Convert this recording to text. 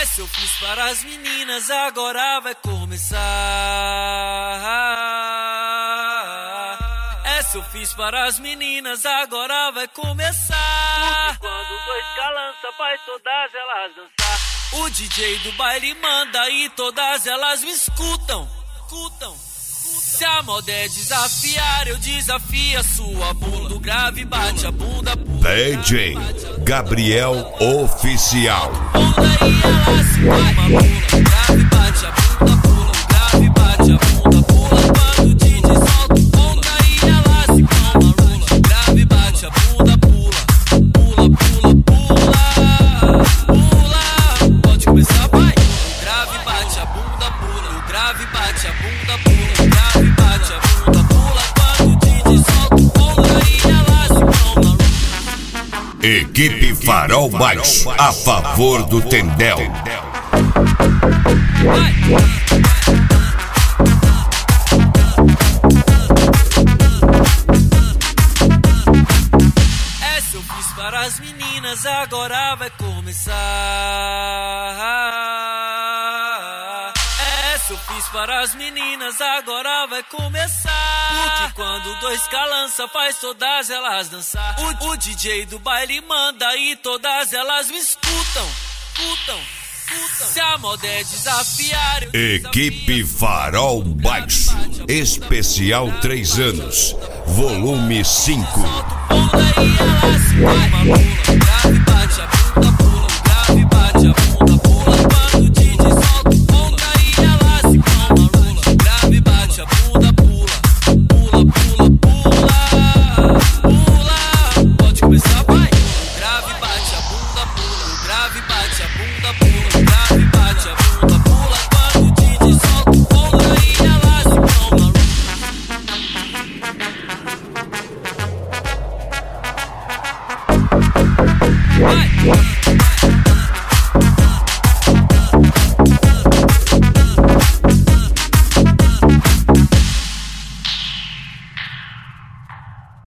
Essa eu fiz para as meninas, agora vai começar. Essa eu fiz para as meninas, agora vai começar. Porque quando dois calança, faz todas elas dançar. O DJ do baile manda e todas elas me escutam. Se a moda é desafiar, eu desafio a sua bunda. O grave bate a bunda. DJ Gabriel Oficial. Bunda e ela se forma, pula. O grave bate a bunda, pula. O grave bate a bunda, pula. Quando o DJ solta o bunda e ela se forma, pula. O grave bate a bunda, pula. Pula, pula, pula. Pode começar, vai. O grave bate a bunda, pula. O grave bate a bunda, pula. O grave bate a bunda, pula. Quando o DJ solta o bunda e ela se forma. Equipe Farol Baixo, a favor do Tendel. Essa eu fiz para as meninas, agora vai começar. Essa eu fiz para as meninas, agora vai começar. Porque quando dois calança, faz todas elas dançar. O DJ do baile manda e todas elas me escutam. Se a moda é desafiar, eu Equipe Farol Baixo, especial 3 anos, volume 5. bunda e ela se forma, pula. O grave bate a bunda, pula. O grave bate a bunda, pula. Quando o DJ solta o bunda e ela se forma, pula. O grave bate a bunda, pula. Pula. Pode começar, vai. O grave bate a bunda, pula. O grave bate a bunda, pula. O grave bate a bunda, pula. Quando o DJ solta o bunda e ela se forma. Vai.